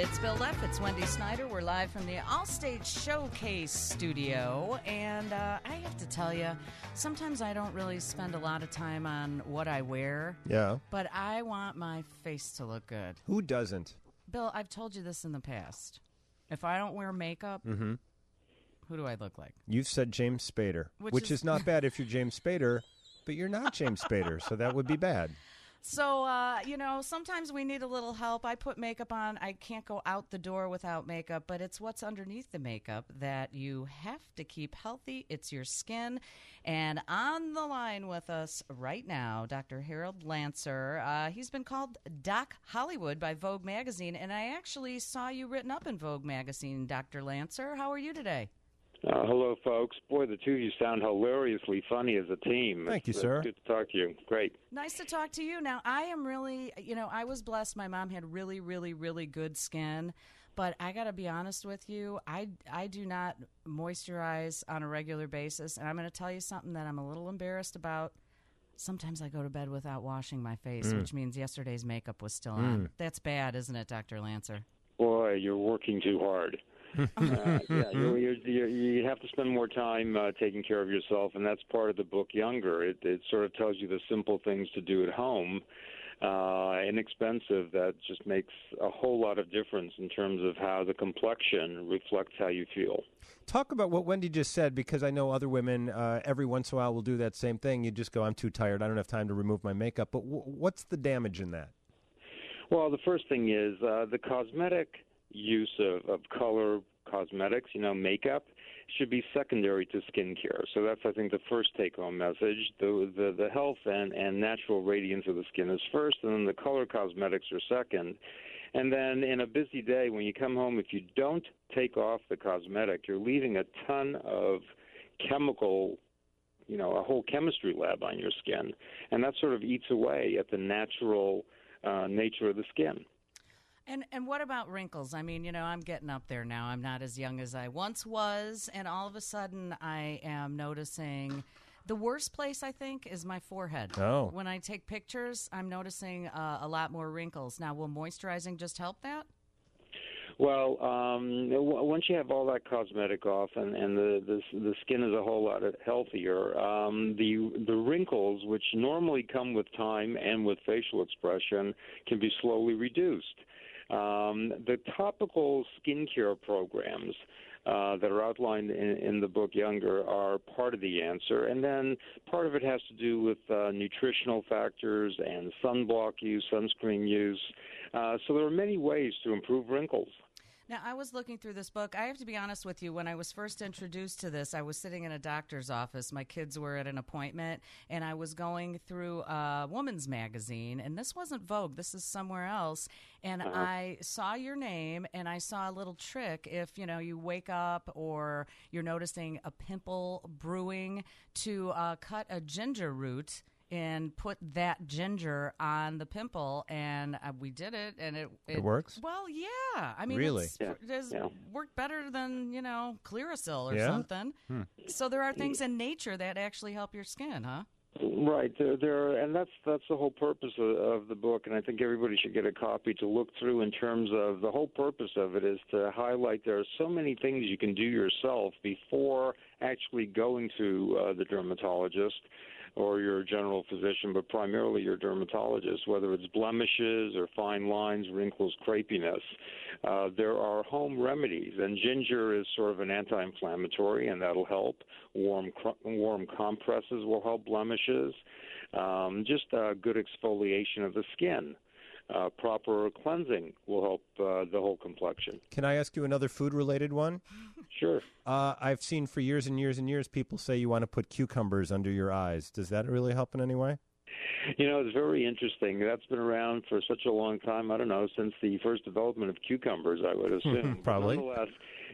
It's Bill Leff. It's Wendy Snyder. We're live from the Allstate Showcase studio. And I have to tell you, sometimes I don't really spend a lot of time on what I wear. Yeah. But I want my face to look good. Who doesn't? Bill, I've told you this in the past. If I don't wear makeup, who do I look like? You've said James Spader, which is not bad if you're James Spader, but you're not James Spader, so that would be bad. So, sometimes we need a little help. I put makeup on. I can't go out the door without makeup, but it's what's underneath the makeup that you have to keep healthy. It's your skin. And on the line with us right now, Dr. Harold Lancer. He's been called Doc Hollywood by Vogue magazine, and I actually saw you written up in Vogue magazine, Dr. Lancer. How are you today? Hello, folks. Boy, the two of you sound hilariously funny as a team. Thank you, sir. Good to talk to you. Great. Nice to talk to you. Now, I am really, I was blessed. My mom had really, really, really good skin. But I got to be honest with you, I do not moisturize on a regular basis. And I'm going to tell you something that I'm a little embarrassed about. Sometimes I go to bed without washing my face, which means yesterday's makeup was still on. That's bad, isn't it, Dr. Lancer? Boy, you're working too hard. You have to spend more time taking care of yourself, and that's part of the book Younger. It sort of tells you the simple things to do at home, inexpensive, that just makes a whole lot of difference in terms of how the complexion reflects how you feel. Talk about what Wendy just said, because I know other women every once in a while will do that same thing. You just go, I'm too tired, I don't have time to remove my makeup. But what's the damage in that? Well, the first thing is the cosmetic use of color cosmetics, makeup, should be secondary to skincare. So that's, I think, the first take-home message. The health and natural radiance of the skin is first, and then the color cosmetics are second. And then in a busy day, when you come home, if you don't take off the cosmetic, you're leaving a ton of chemical, a whole chemistry lab on your skin. And that sort of eats away at the natural nature of the skin. And what about wrinkles? I mean, I'm getting up there now. I'm not as young as I once was, and all of a sudden I am noticing the worst place, I think, is my forehead. Oh. When I take pictures, I'm noticing a lot more wrinkles. Now, will moisturizing just help that? Well, once you have all that cosmetic off and the skin is a whole lot healthier, the wrinkles, which normally come with time and with facial expression, can be slowly reduced. The topical skincare programs that are outlined in the book Younger are part of the answer, and then part of it has to do with nutritional factors and sunblock use, sunscreen use. So there are many ways to improve wrinkles. Now, I was looking through this book. I have to be honest with you. When I was first introduced to this, I was sitting in a doctor's office. My kids were at an appointment, and I was going through a woman's magazine. And this wasn't Vogue. This is somewhere else. And I saw your name, and I saw a little trick. If, you wake up or you're noticing a pimple brewing, to cut a ginger root and put that ginger on the pimple, and we did it, and it works? Well, yeah. I mean, really? It has worked better than, Clearasil or Yeah? something. So there are things in nature that actually help your skin, huh? Right, and that's the whole purpose of the book, and I think everybody should get a copy to look through. In terms of the whole purpose of it is to highlight there are so many things you can do yourself before actually going to the dermatologist or your general physician, but primarily your dermatologist, whether it's blemishes or fine lines, wrinkles, crepiness. There are home remedies, and ginger is sort of an anti-inflammatory, and that'll help. Warm compresses will help blemishes. Just good exfoliation of the skin. Proper cleansing will help the whole complexion. Can I ask you another food-related one? Sure. I've seen for years and years and years people say you want to put cucumbers under your eyes. Does that really help in any way? It's very interesting. That's been around for such a long time. I don't know, since the first development of cucumbers, I would assume. Probably. Nonetheless,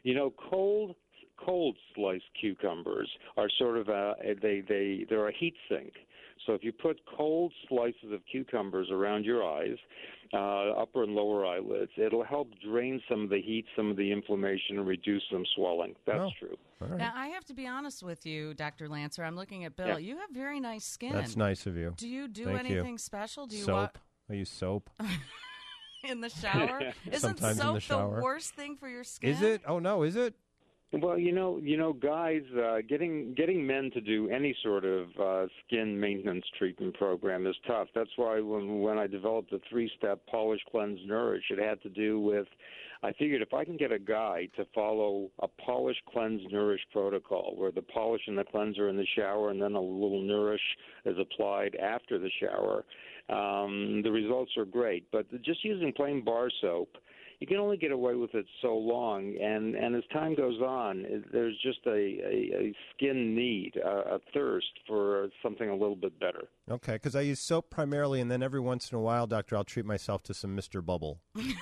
cold sliced cucumbers are sort of they're a heat sink. So if you put cold slices of cucumbers around your eyes, upper and lower eyelids, it'll help drain some of the heat, some of the inflammation, and reduce some swelling. That's true. All right. Now, I have to be honest with you, Dr. Lancer. I'm looking at Bill. Yeah. You have very nice skin. That's nice of you. Do you do Thank anything you. special? Do you soap? I use soap. in the shower? Isn't Sometimes in soap the shower. the worst thing for your skin? Is it? Oh no, is it? Well, guys, getting men to do any sort of skin maintenance treatment program is tough. That's why when I developed the 3-step polish, cleanse, nourish, it had to do with. I figured if I can get a guy to follow a polish, cleanse, nourish protocol, where the polish and the cleanser in the shower, and then a little nourish is applied after the shower, the results are great. But just using plain bar soap, you can only get away with it so long, and as time goes on, there's just a skin need, a thirst for something a little bit better. Okay, because I use soap primarily, and then every once in a while, Doctor, I'll treat myself to some Mr. Bubble.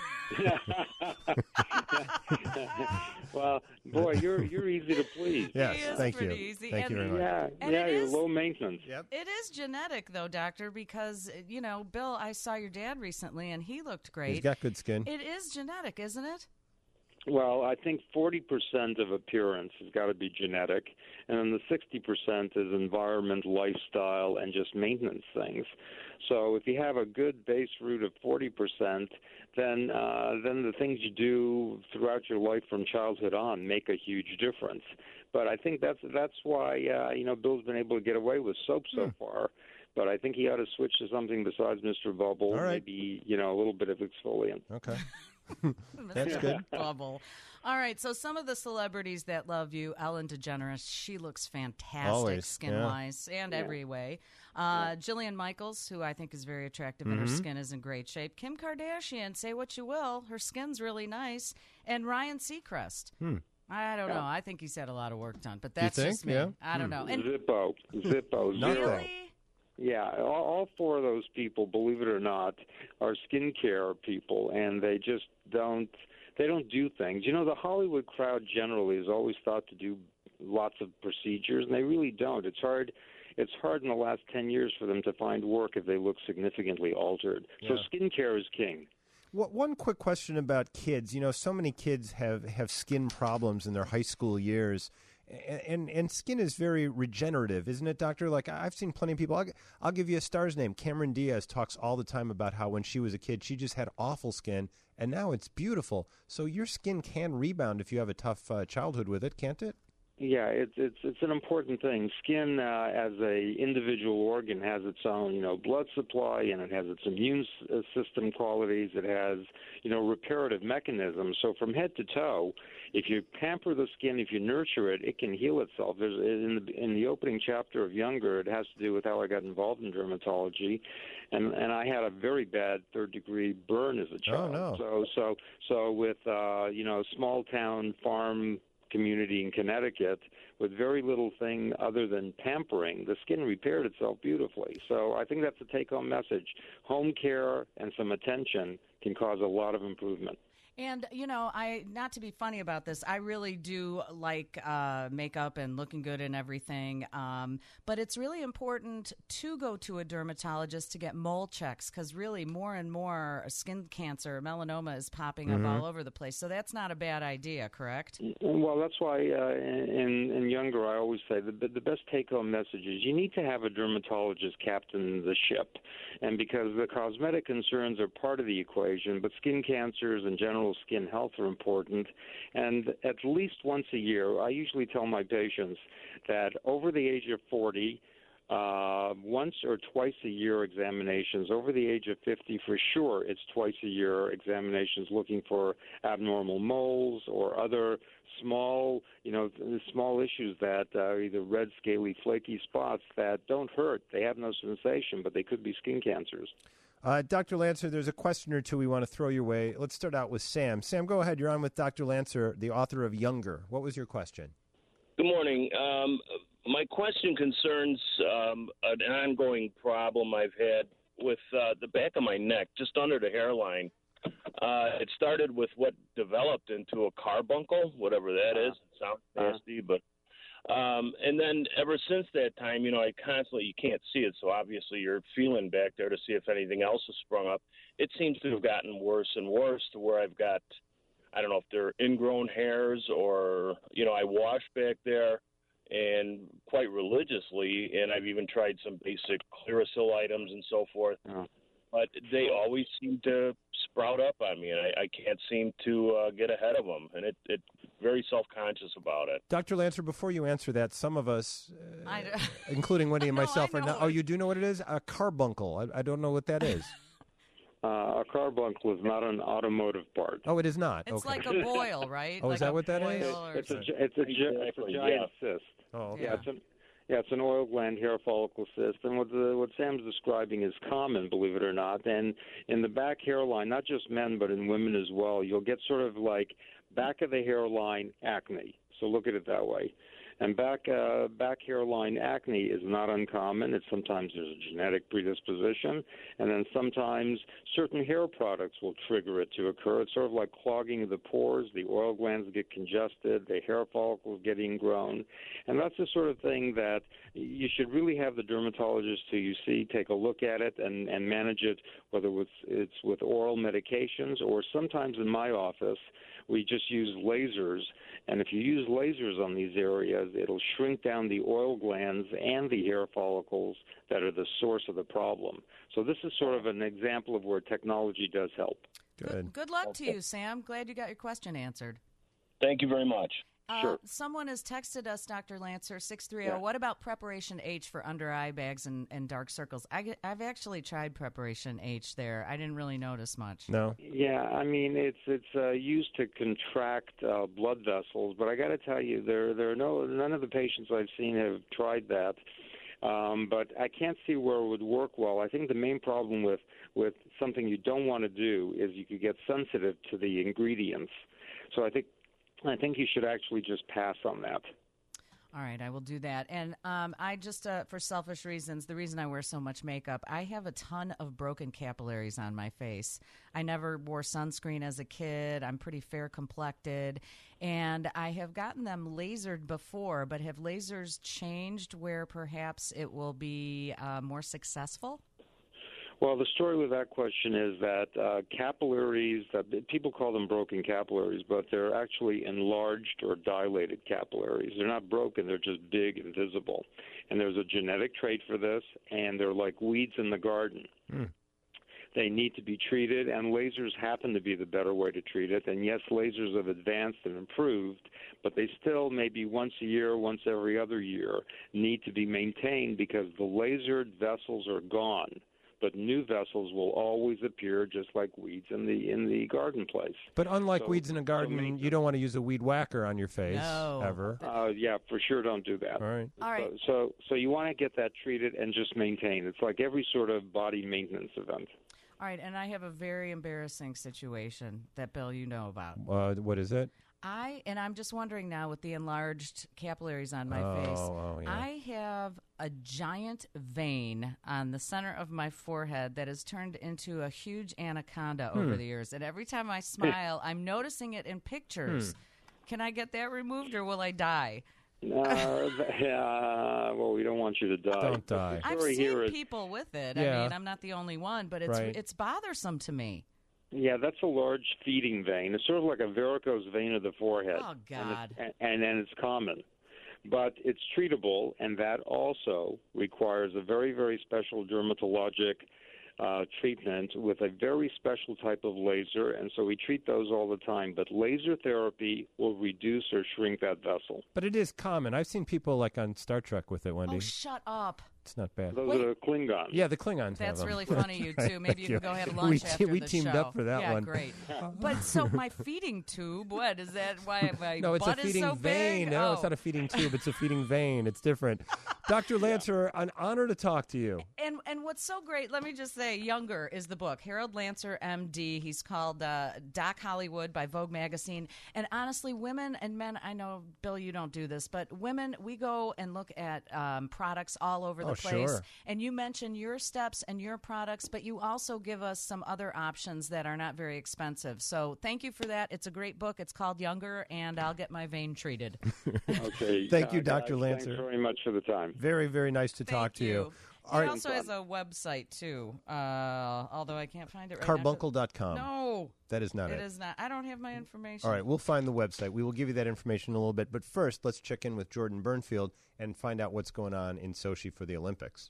Well, boy, you're easy to please. Yes, He is thank you. pretty easy. Thank you very much. And Yeah, it you're is- low maintenance. Yep. It is genetic, though, Doctor, because, Bill, I saw your dad recently, and he looked great. He's got good skin. It is genetic, isn't it? Well, I think 40% of appearance has got to be genetic, and then the 60% is environment, lifestyle, and just maintenance things. So if you have a good base root of 40%, then the things you do throughout your life from childhood on make a huge difference. But I think that's why Bill's been able to get away with soap so far. But I think he ought to switch to something besides Mr. Bubble, All right. maybe a little bit of exfoliant. Okay. That's Mr. good. Bubble. All right, so some of the celebrities that love you, Ellen DeGeneres, she looks fantastic Always, skin-wise and every way. Jillian Michaels, who I think is very attractive and her skin is in great shape. Kim Kardashian, say what you will, her skin's really nice. And Ryan Seacrest. I don't know. I think he's had a lot of work done, but that's think? just me. Yeah. I don't know. And Zippo, zero. really? Yeah, all four of those people, believe it or not, are skincare people, and they just don't do things. The Hollywood crowd generally is always thought to do lots of procedures, and they really don't. It's hard in the last 10 years for them to find work if they look significantly altered. So skincare is king. One quick question about kids. So many kids have skin problems in their high school years. And skin is very regenerative, isn't it, Doctor? Like, I've seen plenty of people. I'll give you a star's name. Cameron Diaz talks all the time about how when she was a kid, she just had awful skin, and now it's beautiful. So your skin can rebound if you have a tough childhood with it, can't it? Yeah, it's an important thing. Skin, as a individual organ, has its own, blood supply, and it has its immune system qualities. It has, reparative mechanisms. So from head to toe, if you pamper the skin, if you nurture it, it can heal itself. There's in the opening chapter of Younger, it has to do with how I got involved in dermatology, and I had a very bad third-degree burn as a child. Oh, no. So with small town farm community in Connecticut, with very little thing other than pampering, the skin repaired itself beautifully. So I think that's the take-home message. Home care and some attention can cause a lot of improvement. And, not to be funny about this, I really do like makeup and looking good and everything. But it's really important to go to a dermatologist to get mole checks because really more and more skin cancer, melanoma is popping up all over the place. So that's not a bad idea, correct? Well, that's why in Younger I always say the best take-home message is you need to have a dermatologist captain the ship. And because the cosmetic concerns are part of the equation, but skin cancers and general skin health are important. And at least once a year, I usually tell my patients that over the age of 40, once or twice a year examinations. Over the age of 50, for sure, it's twice a year examinations looking for abnormal moles or other small issues that are either red, scaly, flaky spots that don't hurt. They have no sensation, but they could be skin cancers. Dr. Lancer, there's a question or two we want to throw your way. Let's start out with Sam. Sam, go ahead. You're on with Dr. Lancer, the author of Younger. What was your question? Good morning. My question concerns an ongoing problem I've had with the back of my neck, just under the hairline. It started with what developed into a carbuncle, whatever that is. It sounds nasty, but and then ever since that time, I constantly, you can't see it, so obviously you're feeling back there to see if anything else has sprung up. It seems to have gotten worse and worse to where I've got, I don't know if they're ingrown hairs or, I wash back there and quite religiously, and I've even tried some basic Clearasil items and so forth. but they always seem to sprout up on me, and I can't seem to get ahead of them, and it very self-conscious about it. Dr. Lancer, before you answer that, some of us, I d- including Wendy and No, myself, I are know not. what- Oh, you do know what it is? A carbuncle. I don't know what that is. A carbuncle is not an automotive part. Oh, it is not. It's Okay. like a boil, right? Oh, like is that a what that is? boil or It's a something. Exactly, giant cyst. Oh, okay. Yeah. It's an oil gland hair follicle cyst, and what Sam's describing is common, believe it or not. And in the back hairline, not just men but in women as well, you'll get sort of like back of the hairline acne. So look at it that way. And back hairline acne is not uncommon. It's sometimes there's a genetic predisposition, and then sometimes certain hair products will trigger it to occur. It's sort of like clogging of the pores. The oil glands get congested. The hair follicles get ingrown, and that's the sort of thing that you should really have the dermatologist who you see take a look at it and manage it, whether it's with oral medications or sometimes in my office we just use lasers. And if you use lasers on these areas, it'll shrink down the oil glands and the hair follicles that are the source of the problem. So this is sort of an example of where technology does help. Good. Good luck to you, Sam. Glad you got your question answered. Thank you very much. Sure. Someone has texted us, Dr. Lancer, 630. Yeah. What about Preparation H for under eye bags and dark circles? I've actually tried Preparation H there. I didn't really notice much. No. Yeah, I mean it's used to contract blood vessels, but I got to tell you, none of the patients I've seen have tried that. But I can't see where it would work well. I think the main problem with something you don't want to do is you could get sensitive to the ingredients. So I think you should actually just pass on that. All right, I will do that. And I just, for selfish reasons, the reason I wear so much makeup, I have a ton of broken capillaries on my face. I never wore sunscreen as a kid. I'm pretty fair complected. And I have gotten them lasered before, but have lasers changed where perhaps it will be more successful? Well, the story with that question is that capillaries, that people call them broken capillaries, but they're actually enlarged or dilated capillaries. They're not broken, they're just big and visible. And there's a genetic trait for this, and they're like weeds in the garden. They need to be treated, and lasers happen to be the better way to treat it. And yes, lasers have advanced and improved, but they still maybe once a year, once every other year, need to be maintained because the lasered vessels are gone. But new vessels will always appear just like weeds in the garden place. But unlike weeds in a garden, you don't want to use a weed whacker on your face ever. Yeah, for sure, don't do that. All right. So you want to get that treated and just maintain. It's like every sort of body maintenance event. All right, and I have a very embarrassing situation that, Bill, you know about. What is it? I'm just wondering now with the enlarged capillaries on my face, yeah. I have a giant vein on the center of my forehead that has turned into a huge anaconda over the years. And every time I smile, I'm noticing it in pictures. Can I get that removed or will I die? Well, we don't want you to die. Don't die. I've seen people with it. Yeah. I mean, I'm not the only one, but it's bothersome to me. Yeah, that's a large feeding vein. It's sort of like a varicose vein of the forehead. Oh, God. And it's common. But it's treatable, and that also requires a very, very special dermatologic treatment with a very special type of laser, and so we treat those all the time. But laser therapy will reduce or shrink that vessel. But it is common. I've seen people like on Star Trek with it, Wendy. Oh, shut up. It's not bad. Those are Klingons. Yeah, the Klingons have That's them. really funny, you two. Maybe you can go have lunch after we the teamed show. up for that yeah, one. Great. But so my feeding tube, what is that? Why my No, it's a butt feeding is so vein. big? No, Oh. it's not a feeding tube. It's a feeding vein. It's different. Dr. Lancer, an honor to talk to you. And what's so great, let me just say, Younger is the book. Harold Lancer, M.D. He's called Doc Hollywood by Vogue magazine. And honestly, women and men, I know, Bill, you don't do this, but women, we go and look at products all over the place. Sure. And you mention your steps and your products, but you also give us some other options that are not very expensive. So thank you for that. It's a great book. It's called Younger, and I'll get my vein treated. Okay. Thank you, Dr. Guys, Lancer. Thanks very much for the time. Very, very nice to talk to you. He also has a website, too, although I can't find it right now. Carbuncle.com. No. That is not it. It is not. I don't have my information. All right, we'll find the website. We will give you that information in a little bit. But first, let's check in with Jordan Burnfield and find out what's going on in Sochi for the Olympics.